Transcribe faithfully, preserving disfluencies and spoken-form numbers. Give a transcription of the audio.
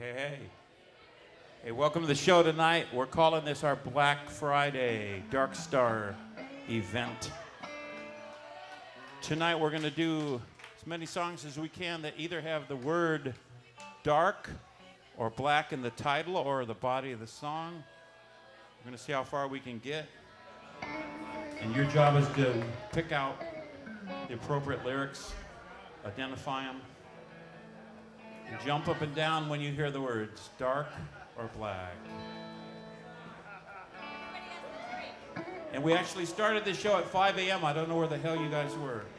Hey, hey. Hey, welcome to the show tonight. We're calling this our Black Friday Dark Star event. Tonight we're going to do as many songs as we can that either have the word dark or black in the title or the body of the song. We're going to see how far we can get. And your job is to pick out the appropriate lyrics, identify them, and jump up and down when you hear the words dark or black. And we actually started this show at five a.m. I don't know where the hell you guys were.